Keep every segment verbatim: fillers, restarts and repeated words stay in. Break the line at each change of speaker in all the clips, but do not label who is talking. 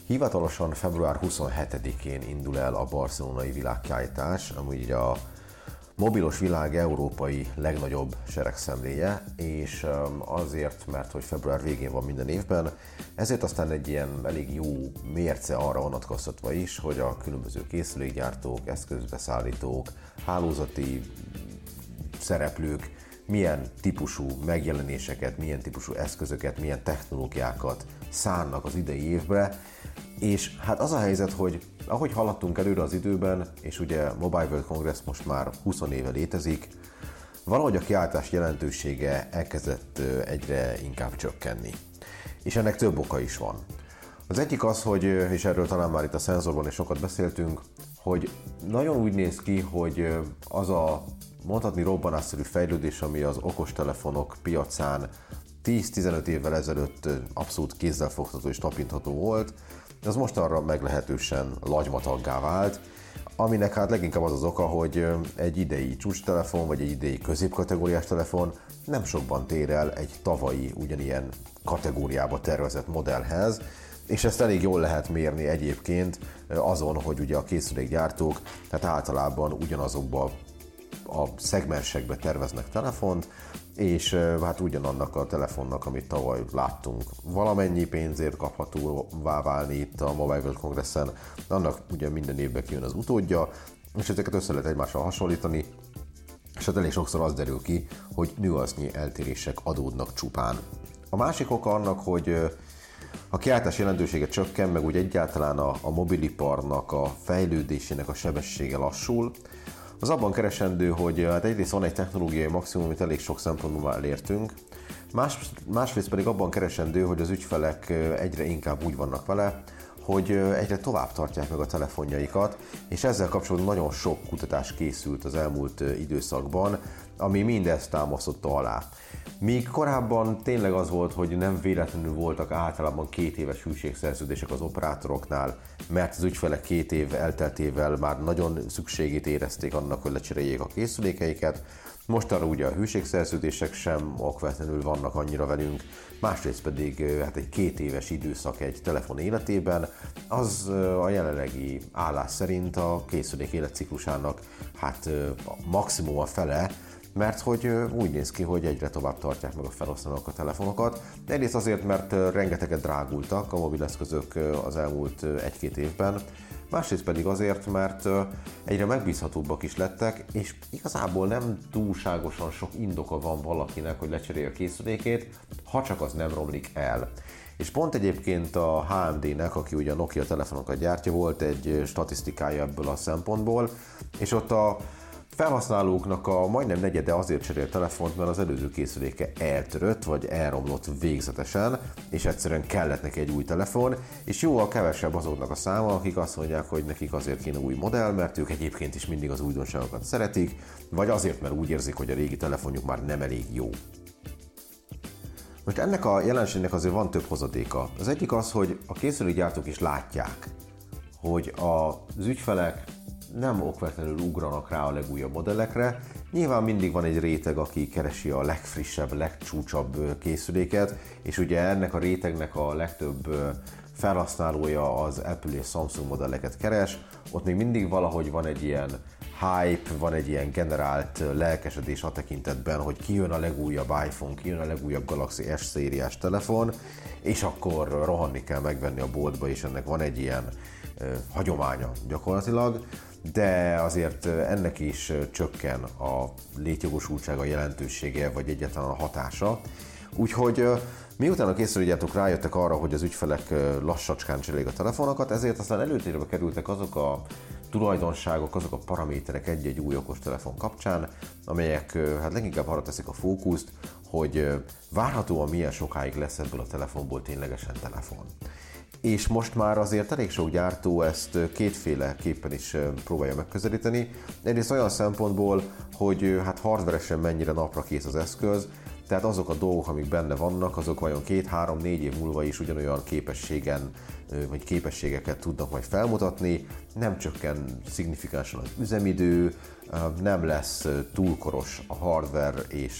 Hivatalosan február huszonhetedikén indul el a barcelonai világkiállítás, amúgy a mobilos világ európai legnagyobb seregszemléje, és azért, mert hogy február végén van minden évben, ezért aztán egy ilyen elég jó mérce arra vonatkoztatva is, hogy a különböző készülékgyártók, eszközbeszállítók, hálózati szereplők milyen típusú megjelenéseket, milyen típusú eszközöket, milyen technológiákat szánnak az idei évbe. És hát az a helyzet, hogy ahogy haladtunk előre az időben, és ugye Mobile World Congress most már húsz éve létezik, valahogy a kiállítás jelentősége elkezdett egyre inkább csökkenni. És ennek több oka is van. Az egyik az, hogy, és erről talán már itt a szenzorban is sokat beszéltünk, hogy nagyon úgy néz ki, hogy az a mondhatni robbanásszerű fejlődés, ami az okostelefonok piacán tíz-tizenöt évvel ezelőtt abszolút kézzelfogható és tapintható volt, az most arra meglehetősen lagymataggá vált, aminek hát leginkább az az oka, hogy egy idei csúcstelefon vagy egy idei középkategóriás telefon nem sokban tér el egy tavalyi ugyanilyen kategóriába tervezett modellhez, és ezt elég jól lehet mérni egyébként azon, hogy ugye a készülékgyártók tehát általában ugyanazokba a szegmensekbe terveznek telefont, és hát ugyanannak a telefonnak, amit tavaly láttunk, valamennyi pénzért kaphatóvá válni itt a Mobile World Congressen, annak ugye minden évben kijön az utódja, és ezeket össze lehet egymással hasonlítani, és hát elég sokszor az derül ki, hogy nüansznyi eltérések adódnak csupán. A másik oka annak, hogy a kiállítás jelentősége csökken, meg úgy egyáltalán a, a mobiliparnak a fejlődésének a sebessége lassul, az abban keresendő, hogy hát egyrészt van egy technológiai maximum, amit elég sok szempontból már elértünk, más, másrészt pedig abban keresendő, hogy az ügyfelek egyre inkább úgy vannak vele, hogy egyre tovább tartják meg a telefonjaikat, és ezzel kapcsolatban nagyon sok kutatás készült az elmúlt időszakban, ami mindezt támasztotta alá. Míg korábban tényleg az volt, hogy nem véletlenül voltak általában két éves hűségszerződések az operátoroknál, mert az ügyfelek két év elteltével már nagyon szükségét érezték annak, hogy lecseréljék a készülékeiket. Mostanra ugye a hűségszerződések sem okvetlenül vannak annyira velünk, másrészt pedig hát egy két éves időszak egy telefon életében, az a jelenlegi állás szerint a készülék életciklusának hát maximum a fele, mert hogy úgy néz ki, hogy egyre tovább tartják meg a felhasználók a telefonokat. Egyrészt azért, mert rengeteget drágultak a mobileszközök az elmúlt egy-két évben, másrészt pedig azért, mert egyre megbízhatóbbak is lettek, és igazából nem túlságosan sok indoka van valakinek, hogy lecserélje a készülékét, ha csak az nem romlik el. És pont egyébként a há em dé-nek, aki ugye a Nokia telefonokat gyártja, volt egy statisztikája ebből a szempontból, és ott a felhasználóknak a majdnem negyede azért cserél telefont, mert az előző készüléke eltörött, vagy elromlott végzetesen, és egyszerűen kellett neki egy új telefon, és jóval kevesebb azoknak a száma, akik azt mondják, hogy nekik azért kéne új modell, mert ők egyébként is mindig az újdonságokat szeretik, vagy azért, mert úgy érzik, hogy a régi telefonjuk már nem elég jó. Most ennek a jelenségnek azért van több hozadéka. Az egyik az, hogy a készülékgyártók is látják, hogy az ügyfelek nem okvetlenül ugranak rá a legújabb modellekre. Nyilván mindig van egy réteg, aki keresi a legfrissebb, legcsúcsabb készüléket, és ugye ennek a rétegnek a legtöbb felhasználója az Apple és Samsung modelleket keres. Ott még mindig valahogy van egy ilyen hype, van egy ilyen generált lelkesedés a tekintetben, hogy kijön a legújabb iPhone, kijön a legújabb Galaxy S szériás telefon, és akkor rohanni kell megvenni a boltba, és ennek van egy ilyen uh, hagyománya gyakorlatilag, de azért ennek is csökken a létjogosultsága, jelentősége, vagy egyáltalán a hatása. Úgyhogy miután a készülékgyártók rájöttek arra, hogy az ügyfelek lassacskán cserélik a telefonokat, ezért aztán előtérbe kerültek azok a tulajdonságok, azok a paraméterek egy-egy új okostelefon kapcsán, amelyek hát leginkább arra teszik a fókuszt, hogy várhatóan milyen sokáig lesz ebből a telefonból ténylegesen telefon. És most már azért elég sok gyártó ezt kétféleképpen is próbálja megközelíteni. Egyrészt olyan szempontból, hogy hát hardveresen mennyire napra kész az eszköz, tehát azok a dolgok, amik benne vannak, azok vajon két-három-négy év múlva is ugyanolyan képességen, vagy képességeket tudnak majd felmutatni, nem csökken szignifikánsan az üzemidő, nem lesz túlkoros a hardware és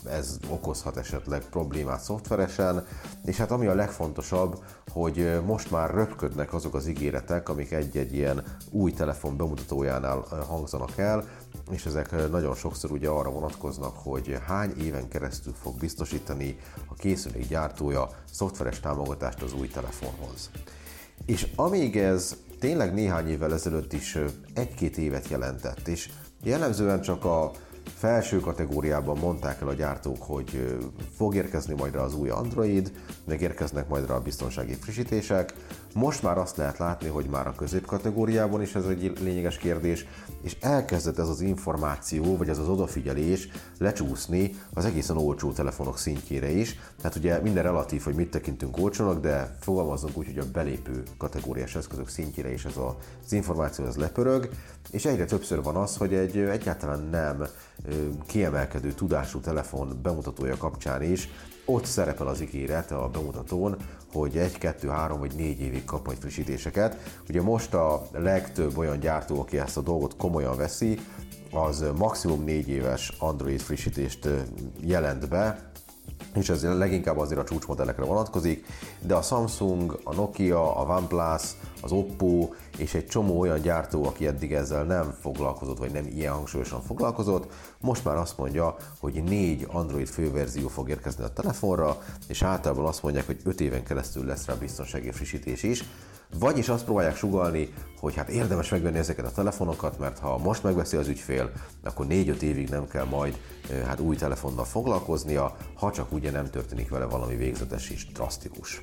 ez okozhat esetleg problémát szoftveresen, és hát ami a legfontosabb, hogy most már röpködnek azok az ígéretek, amik egy-egy ilyen új telefon bemutatójánál hangzanak el, és ezek nagyon sokszor ugye arra vonatkoznak, hogy hány éven keresztül fog biztosítani a készülék gyártója szoftveres támogatást az új telefonhoz. És amíg ez tényleg néhány évvel ezelőtt is egy-két évet jelentett, és jellemzően csak a felső kategóriában mondták el a gyártók, hogy fog érkezni majd rá az új Android, meg érkeznek majd rá a biztonsági frissítések. Most már azt lehet látni, hogy már a középkategóriában is ez egy lényeges kérdés, és elkezdett ez az információ, vagy ez az odafigyelés lecsúszni az egészen olcsó telefonok szintjére is. Tehát ugye minden relatív, hogy mit tekintünk olcsónak, de fogalmazunk úgy, hogy a belépő kategóriás eszközök szintjére is ez az információ ez lepörög, és egyre többször van az, hogy egy egyáltalán nem kiemelkedő tudású telefon bemutatója kapcsán is ott szerepel az ígéret a bemutatón, hogy egy, kettő, három vagy négy évig kap majd frissítéseket. Ugye most a legtöbb olyan gyártó, aki ezt a dolgot komolyan veszi, az maximum négy éves Android frissítést jelent be, és ez leginkább azért a csúcsmodellekre vonatkozik, de a Samsung, a Nokia, a OnePlus, az Oppo és egy csomó olyan gyártó, aki eddig ezzel nem foglalkozott, vagy nem ilyen hangsúlyosan foglalkozott, most már azt mondja, hogy négy Android főverzió fog érkezni a telefonra, és általában azt mondják, hogy öt éven keresztül lesz rá biztonsági frissítés is. Vagyis azt próbálják sugallni, hogy hát érdemes megvenni ezeket a telefonokat, mert ha most megveszi az ügyfél, akkor négy-öt évig nem kell majd hát új telefonnal foglalkoznia, ha csak ugye nem történik vele valami végzetes és drasztikus.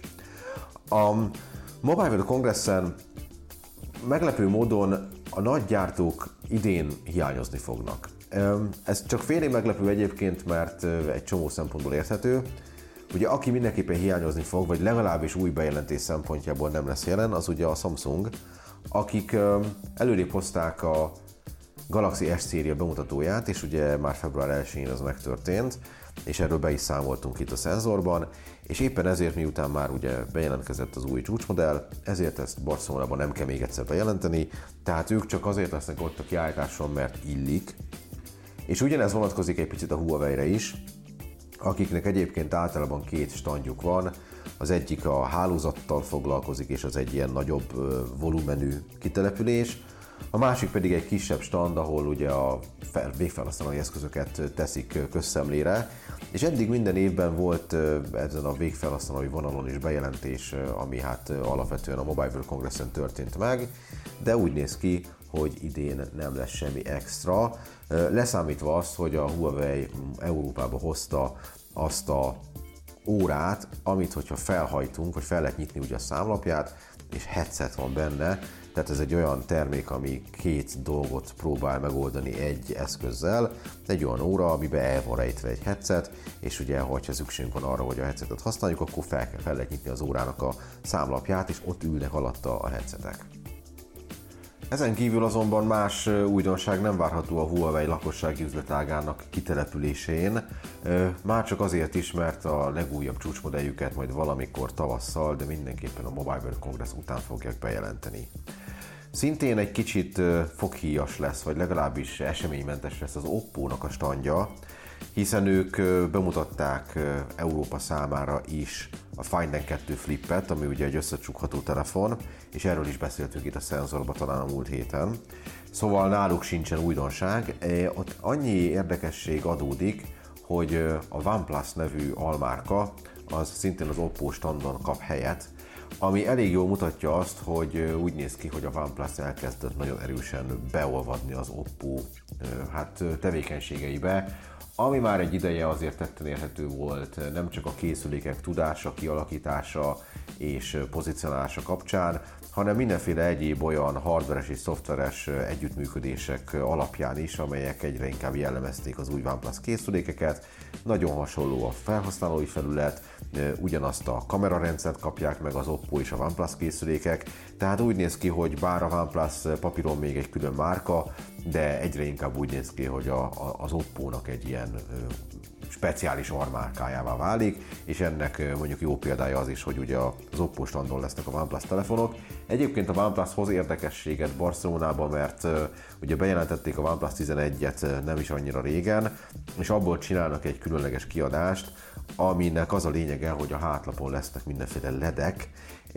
A Mobile World Congressen meglepő módon a nagy gyártók idén hiányozni fognak. Ez csak félig meglepő egyébként, mert egy csomó szempontból érthető. Ugye aki mindenképpen hiányozni fog, vagy legalábbis új bejelentés szempontjából nem lesz jelen, az ugye a Samsung, akik előrébb hozták a Galaxy S széria bemutatóját, és ugye már február elsején ez megtörtént, és erről be is számoltunk itt a szenzorban, és éppen ezért miután már ugye bejelentkezett az új csúcsmodell, ezért ezt Barcelonában nem kell még egyszer bejelenteni, tehát ők csak azért lesznek ott a kiállításon, mert illik, és ugyanez vonatkozik egy picit a Huawei-re is, akiknek egyébként általában két standjuk van, az egyik a hálózattal foglalkozik, és az egy ilyen nagyobb volumenű kitelepülés, a másik pedig egy kisebb stand, ahol ugye a végfelhasználói eszközöket teszik közszemlére, és eddig minden évben volt ezen a végfelhasználói vonalon is bejelentés, ami hát alapvetően a Mobile World Congressen történt meg, de úgy néz ki, hogy idén nem lesz semmi extra, leszámítva azt, hogy a Huawei Európába hozta azt a órát, amit hogyha felhajtunk, vagy fel lehet nyitni ugye a számlapját, és headset van benne, tehát ez egy olyan termék, ami két dolgot próbál megoldani egy eszközzel, egy olyan óra, amiben el van rejtve egy headset, és ugye, ha szükségünk van arra, hogy a headsetet használjuk, akkor fel, fel lehet nyitni az órának a számlapját, és ott ülnek alatta a headsetek. Ezen kívül azonban más újdonság nem várható a Huawei lakossági üzletágának kitelepülésén, már csak azért is, mert a legújabb csúcsmodelljüket majd valamikor tavasszal, de mindenképpen a Mobile World Congress után fogják bejelenteni. Szintén egy kicsit foghíjas lesz, vagy legalábbis eseménymentes lesz az Oppo-nak a standja, hiszen ők bemutatták Európa számára is a Find en kettő Flipet, ami ugye egy összecsukható telefon, és erről is beszéltünk itt a szenzorban talán a múlt héten. Szóval náluk sincsen újdonság, ott annyi érdekesség adódik, hogy a OnePlus nevű almárka az szintén az Oppo standon kap helyet, ami elég jól mutatja azt, hogy úgy néz ki, hogy a OnePlus elkezdett nagyon erősen beolvadni az Oppo hát, tevékenységeibe, ami már egy ideje azért tetten érhető volt, nem csak a készülékek tudása, kialakítása és pozicionálása kapcsán, hanem mindenféle egyéb olyan hardveres és szoftveres együttműködések alapján is, amelyek egyre inkább jellemezték az új OnePlus készülékeket. Nagyon hasonló a felhasználói felület, ugyanazt a kamerarendszert kapják meg az Oppo és a OnePlus készülékek, tehát úgy néz ki, hogy bár a OnePlus papíron még egy külön márka, de egyre inkább úgy néz ki, hogy a, a, az Oppo-nak egy ilyen speciális armárkájává válik, és ennek mondjuk jó példája az is, hogy ugye az Oppo standon lesznek a OnePlus telefonok. Egyébként a OnePlus hoz érdekességet Barcelonában, mert ugye bejelentették a OnePlus tizenegyet nem is annyira régen, és abból csinálnak egy különleges kiadást, aminek az a lényege, hogy a hátlapon lesznek mindenféle ledek,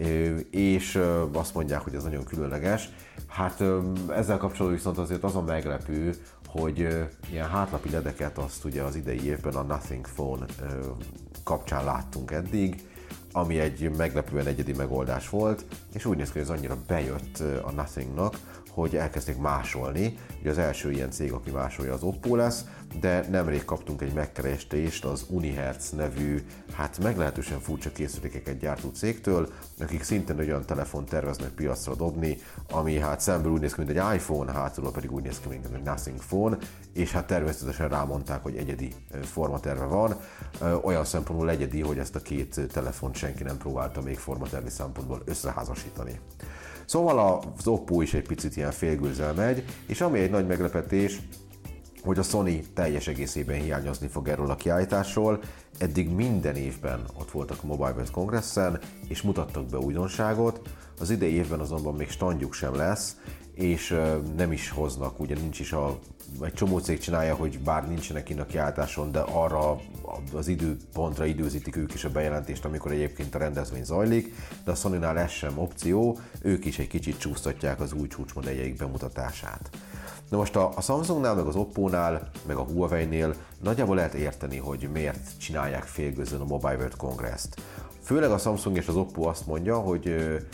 és azt mondják, hogy ez nagyon különleges. Hát ezzel kapcsolatban viszont azért az a meglepő, hogy ilyen hátlapi ledeket azt ugye az idei évben a Nothing Phone kapcsán láttunk eddig, ami egy meglepően egyedi megoldás volt, és úgy néz ki, hogy ez annyira bejött a Nothingnak, hogy elkezdték másolni. Ugye az első ilyen cég, aki másolja, az Oppo lesz, de nemrég kaptunk egy megkeresést az Unihertz nevű, hát meglehetősen furcsa készülékeket gyártó cégtől, akik szintén olyan telefont terveznek piacra dobni, ami hát szemből úgy néz ki, mint egy iPhone, hátulról pedig úgy néz ki, mint egy Nothing Phone, és hát természetesen rámondták, hogy egyedi formaterve van. Olyan szempontból egyedi, hogy ezt a két telefont senki nem próbálta még formatervi szempontból összeházasítani. Szóval az Oppo is egy picit ilyen félgőzzel megy, és ami egy nagy meglepetés, hogy a Sony teljes egészében hiányozni fog erről a kiállításról. Eddig minden évben ott voltak a Mobile World Congressen, és mutattak be újdonságot. Az idei évben azonban még standjuk sem lesz, és nem is hoznak, ugye nincs is a, egy csomó cég csinálja, hogy bár nincsenek kint a kiállításon, de arra az időpontra időzítik ők is a bejelentést, amikor egyébként a rendezvény zajlik, de a Sonynál ez sem opció, ők is egy kicsit csúsztatják az új csúcsmodelljeik bemutatását. Na most a, a Samsungnál, meg az Oppónál, meg a Huawei-nél nagyjából lehet érteni, hogy miért csinálják félgőzön a Mobile World Congress-t. Főleg a Samsung és az Oppo azt mondja, hogy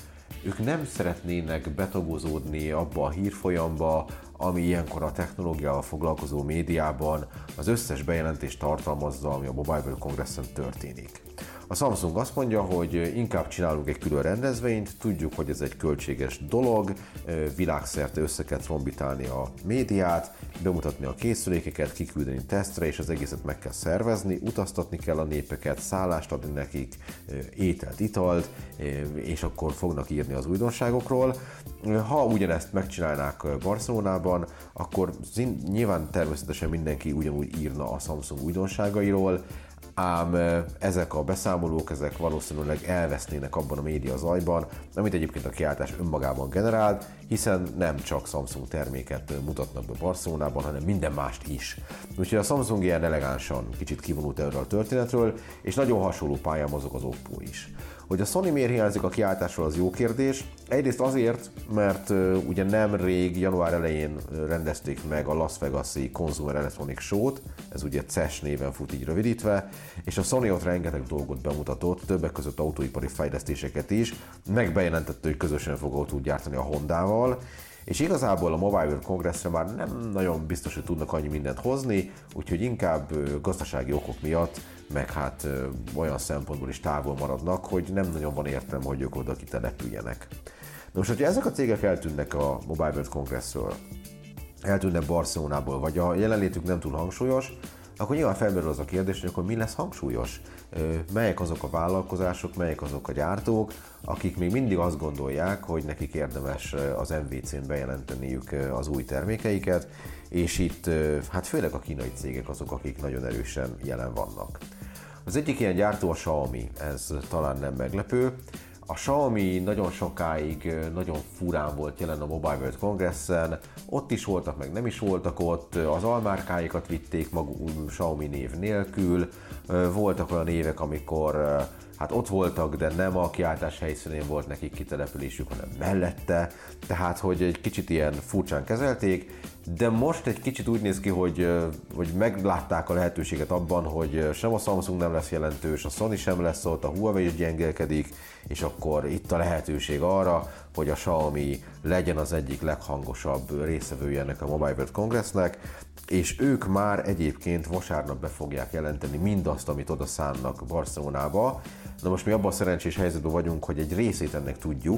ők nem szeretnének betagozódni abba a hírfolyamba, ami ilyenkor a technológiával foglalkozó médiában az összes bejelentést tartalmazza, ami a Mobile World Congressen történik. A Samsung azt mondja, hogy inkább csinálunk egy külön rendezvényt, tudjuk, hogy ez egy költséges dolog, világszerte össze kell trombitálni a médiát, bemutatni a készülékeket, kiküldeni tesztre, és az egészet meg kell szervezni, utaztatni kell a népeket, szállást adni nekik, ételt, italt, és akkor fognak írni az újdonságokról. Ha ugyanezt megcsinálnák Barcelonában, akkor nyilván természetesen mindenki ugyanúgy írna a Samsung újdonságairól, ám ezek a beszámolók, ezek valószínűleg elvesznének abban a média zajban, amit egyébként a kiállítás önmagában generált, hiszen nem csak Samsung terméket mutatnak be Barcelonában, hanem minden mást is. Úgyhogy a Samsung ilyen elegánsan kicsit kivonult erről a történetről, és nagyon hasonló pályán mozog az Oppo is. Hogy a Sony miért hiányzik a kiállításról, az jó kérdés. Egyrészt azért, mert uh, ugye nemrég, január elején rendezték meg a Las Vegas-i Consumer Electronics Show-t, ez ugye C E S néven fut így rövidítve, és a Sony ott rengeteg dolgot bemutatott, többek között autóipari fejlesztéseket is, meg bejelentette, hogy közösen fog autót gyártani a Hondával, és igazából a Mobile World Congressre már nem nagyon biztos, hogy tudnak annyi mindent hozni, úgyhogy inkább gazdasági okok miatt, meg hát olyan szempontból is távol maradnak, hogy nem nagyon van értelme, hogy ők oda kitelepüljenek. Na most, hogyha ezek a cégek eltűnnek a Mobile World Congressről, eltűnnek Barcelonából, vagy a jelenlétük nem túl hangsúlyos, akkor nyilván felmerül az a kérdés, hogy akkor mi lesz hangsúlyos? Melyek azok a vállalkozások, melyek azok a gyártók, akik még mindig azt gondolják, hogy nekik érdemes az em vé cén bejelenteniük az új termékeiket, és itt hát főleg a kínai cégek azok, akik nagyon erősen jelen vannak. Az egyik ilyen gyártó a Xiaomi, ez talán nem meglepő. A Xiaomi nagyon sokáig nagyon furán volt jelen a Mobile World Congressen, ott is voltak, meg nem is voltak ott, az almárkáikat vitték maguk Xiaomi név nélkül, voltak olyan évek, amikor hát ott voltak, de nem a kiállítás helyszínén volt nekik kitelepülésük, hanem mellette, tehát hogy egy kicsit ilyen furcsán kezelték, de most egy kicsit úgy néz ki, hogy, hogy meglátták a lehetőséget abban, hogy sem a Samsung nem lesz jelentős, a Sony sem lesz ott, a Huawei is gyengélkedik, és akkor itt a lehetőség arra, hogy a Xiaomi legyen az egyik leghangosabb részevője ennek a Mobile World Congressnek, és ők már egyébként vasárnap be fogják jelenteni mindazt, amit oda szánnak Barcelonába. Na most mi abban a szerencsés helyzetben vagyunk, hogy egy részét ennek tudjuk,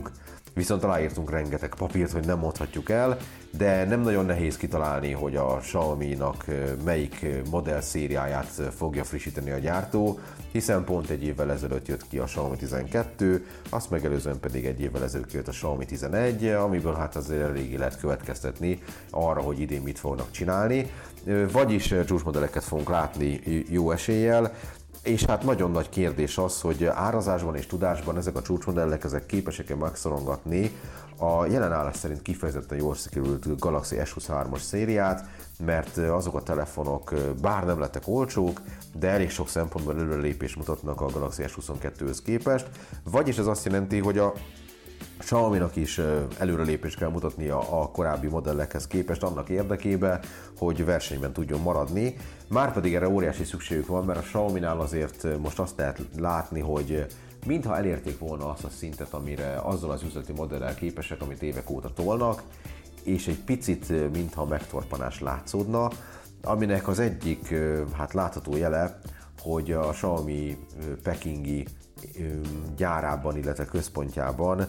viszont aláírtunk rengeteg papírt, hogy nem mondhatjuk el, de nem nagyon nehéz kitalálni, hogy a Xiaomi-nak melyik modell szériáját fogja frissíteni a gyártó, hiszen pont egy évvel ezelőtt jött ki a Xiaomi tizenkettő, azt megelőzően pedig egy évvel ezelőtt jött a Xiaomi tizenegy, amiből hát azért eléggé lehet következtetni arra, hogy idén mit fognak csinálni. Vagyis csúcsmodelleket fogunk látni jó eséllyel, és hát nagyon nagy kérdés az, hogy árazásban és tudásban ezek a csúcsmodellek ezek képesek-e megszorongatni a jelen állás szerint kifejezetten jól sikerült Galaxy S huszonhármas szériát, mert azok a telefonok bár nem lettek olcsók, de elég sok szempontból előrelépést mutatnak a Galaxy S huszonkettőhöz képest, vagyis ez azt jelenti, hogy a Xiaomi-nak is előrelépést kell mutatnia a korábbi modellekhez képest annak érdekében, hogy versenyben tudjon maradni. Márpedig erre óriási szükségük van, mert a Xiaomi-nál azért most azt lehet látni, hogy mintha elérték volna azt a szintet, amire azzal az üzleti modellel képesek, amit évek óta tolnak, és egy picit mintha megtorpanás látszódna, aminek az egyik hát látható jele, hogy a Xiaomi pekingi gyárában, illetve központjában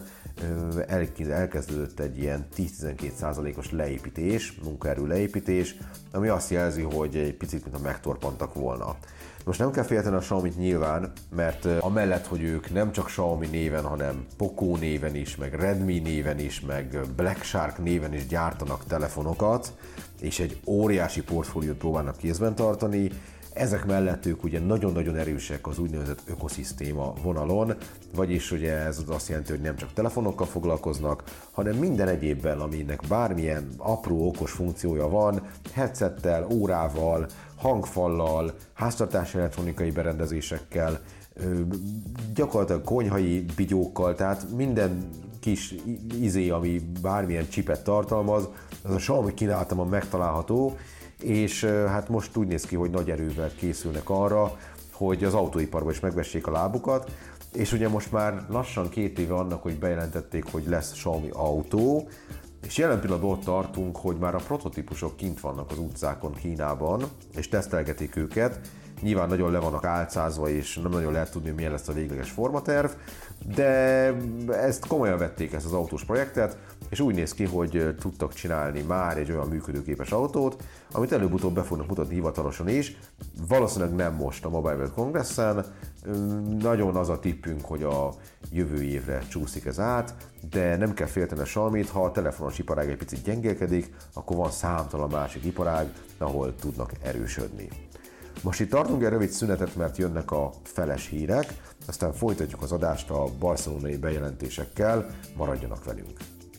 elkezdődött egy ilyen tíz-tizenkét százalékos leépítés, munkaerő leépítés, ami azt jelzi, hogy egy picit mintha megtorpantak volna. Most nem kell félteni a Xiaomit nyilván, mert amellett, hogy ők nem csak Xiaomi néven, hanem Poco néven is, meg Redmi néven is, meg Black Shark néven is gyártanak telefonokat, és egy óriási portfóliót próbálnak kézben tartani. Ezek mellett ők ugye nagyon-nagyon erősek az úgynevezett ökoszisztéma vonalon, vagyis ugye ez azt jelenti, hogy nem csak telefonokkal foglalkoznak, hanem minden egyébben, aminek bármilyen apró okos funkciója van, headsettel, órával, hangfallal, háztartási elektronikai berendezésekkel, gyakorlatilag konyhai bigyókkal, tehát minden kis izé, ami bármilyen csipet tartalmaz, az a Xiaomi kínálatában megtalálható, és hát most úgy néz ki, hogy nagy erővel készülnek arra, hogy az autóiparban is megvessék a lábukat, és ugye most már lassan két éve annak, hogy bejelentették, hogy lesz Xiaomi autó, és jelen pillanatban ott tartunk, hogy már a prototípusok kint vannak az utcákon Kínában, és tesztelgetik őket. Nyilván nagyon le vannak álcázva, és nem nagyon lehet tudni, milyen lesz a végleges formaterv, de ezt komolyan vették, ezt az autós projektet, és úgy néz ki, hogy tudtak csinálni már egy olyan működőképes autót, amit előbb-utóbb be fognak mutatni hivatalosan is. Valószínűleg nem most a Mobile World Congressen, nagyon az a tippünk, hogy a jövő évre csúszik ez át, de nem kell félteni a Xiaomit, ha a telefonos iparág egy picit gyengélkedik, akkor van számtalan másik iparág, ahol tudnak erősödni. Most itt tartunk egy rövid szünetet, mert jönnek a feles hírek, aztán folytatjuk az adást a barcelonai bejelentésekkel, maradjanak velünk!